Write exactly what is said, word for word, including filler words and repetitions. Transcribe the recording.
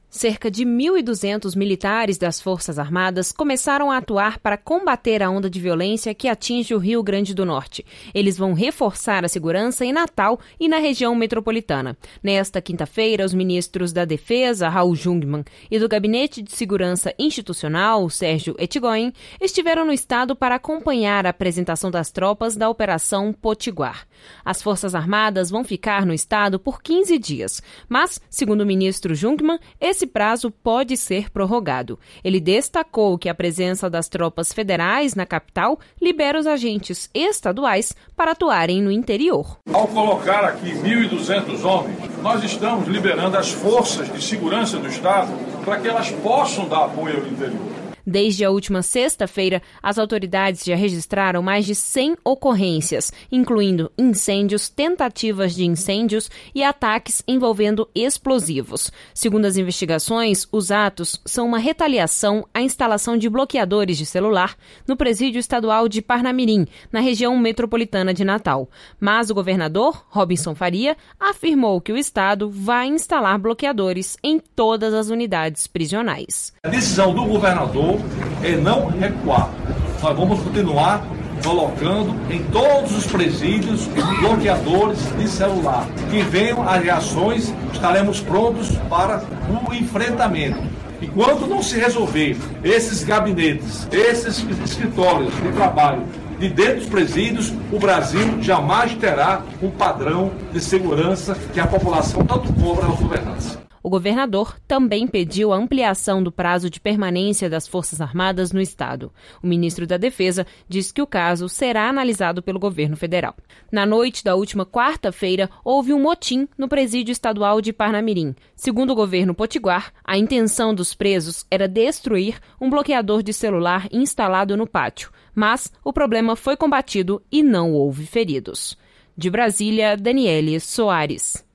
Cerca de mil e duzentos militares das Forças Armadas começaram a atuar para combater a onda de violência que atinge o Rio Grande do Norte. Eles vão reforçar a segurança em Natal e na região metropolitana. Nesta quinta-feira, os ministros da Defesa, Raul Jungmann, e do Gabinete de Segurança Institucional, Sérgio Ettigoyen, estiveram no estado para acompanhar a apresentação das tropas da Operação Potiguar. As Forças Armadas vão ficar no estado por quinze dias, mas, segundo o ministro Jungmann, esse prazo pode ser prorrogado. Ele destacou que a presença das tropas federais na capital libera os agentes estaduais para atuarem no interior. Ao colocar aqui mil e duzentos homens, nós estamos liberando as forças de segurança do estado para que elas possam dar apoio ao interior. Desde a última sexta-feira, as autoridades já registraram mais de cem ocorrências, incluindo incêndios, tentativas de incêndios e ataques envolvendo explosivos. Segundo as investigações, os atos são uma retaliação à instalação de bloqueadores de celular no presídio estadual de Parnamirim, na região metropolitana de Natal. Mas o governador, Robinson Faria, afirmou que o estado vai instalar bloqueadores em todas as unidades prisionais. A decisão do governador é não recuar. Nós vamos continuar colocando em todos os presídios bloqueadores de celular. Que venham as reações, estaremos prontos para o enfrentamento. Enquanto não se resolver esses gabinetes, esses escritórios de trabalho de dentro dos presídios, o Brasil jamais terá um padrão de segurança que a população tanto cobra aos governantes. O governador também pediu a ampliação do prazo de permanência das Forças Armadas no estado. O ministro da Defesa diz que o caso será analisado pelo governo federal. Na noite da última quarta-feira, houve um motim no presídio estadual de Parnamirim. Segundo o governo potiguar, a intenção dos presos era destruir um bloqueador de celular instalado no pátio. Mas o problema foi combatido e não houve feridos. De Brasília, Daniele Soares.